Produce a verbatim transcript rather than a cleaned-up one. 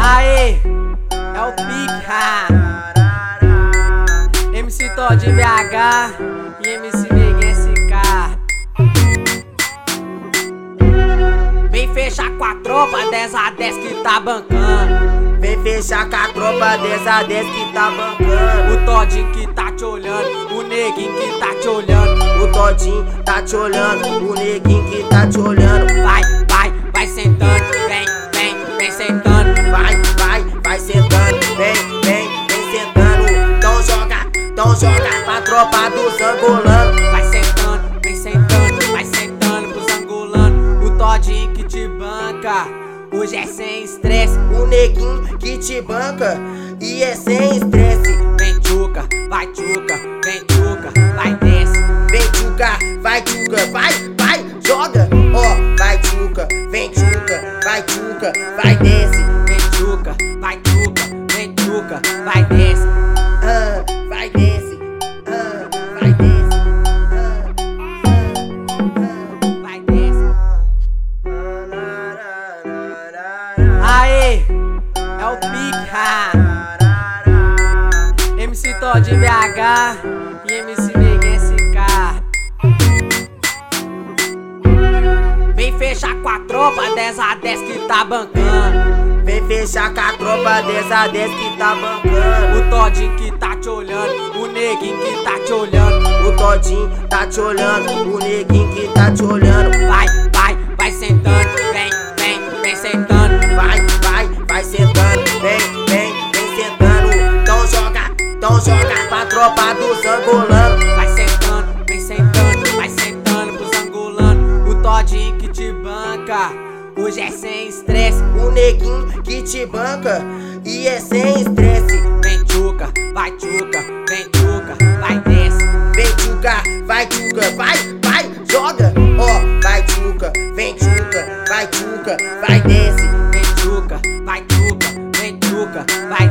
Aê, é o Pique, ha. M C Todd B H e M C Neguinho S K. Vem fechar com a tropa dez a dez que tá bancando. Vem fechar com a tropa dez a dez que tá bancando. O Todinho que tá te olhando, o Neguinho que tá te olhando. O Todinho tá te olhando, o Neguinho que tá te olhando. Vai, vai, vai sentando, vem, vem, vem sentando. Vai, vai, vai sentando, vem, vem, vem sentando. Então joga, então joga pra tropa dos angolanos. Vai sentando, vem sentando, vai sentando pros angolanos. O Todinho que te banca, hoje é sem estresse. O Neguinho que te banca e é sem estresse. Vem tchuca, vai tchuca, vem tchuca, vai desce. Vem tchuca, vai tchuca, vai, vai, joga. Ó, vai tchuca, vem tchuca, vai tchuca, vai desce. Vem tchuca, vai tchuca, vem tchuca, vai desce. Ah, vai desce, ah, vai desce, ah, ah, vai desce. Aê, é o Pique, ha. M C Todd B H e M C Neguinho S K. Vem fechar com a tropa dez a dez que tá bancando. Vem fechar com a tropa dez a dez que tá bancando. O Todinho que tá te olhando, o Neguinho que tá te olhando. O Todinho tá te olhando, o Neguinho que tá te olhando. Vai, vai, vai sentando, vem, vem, vem sentando. Vai, vai, vai sentando, vem, vem, vem sentando. Então joga, então joga pra tropa dos angolanos. Vai sentando, vem sentando, vai sentando pros angolanos. O Todinho que te banca, hoje é sem estresse. O Neguinho que te banca e é sem estresse. Vem tchuca, vai tchuca, vem tchuca, vai desce. Vem tchuca, vai tchuca, vai, vai, joga. Ó, vai tchuca, vem tchuca, vai tchuca, vai desce. Vem tchuca, vai tchuca, vem tchuca, vai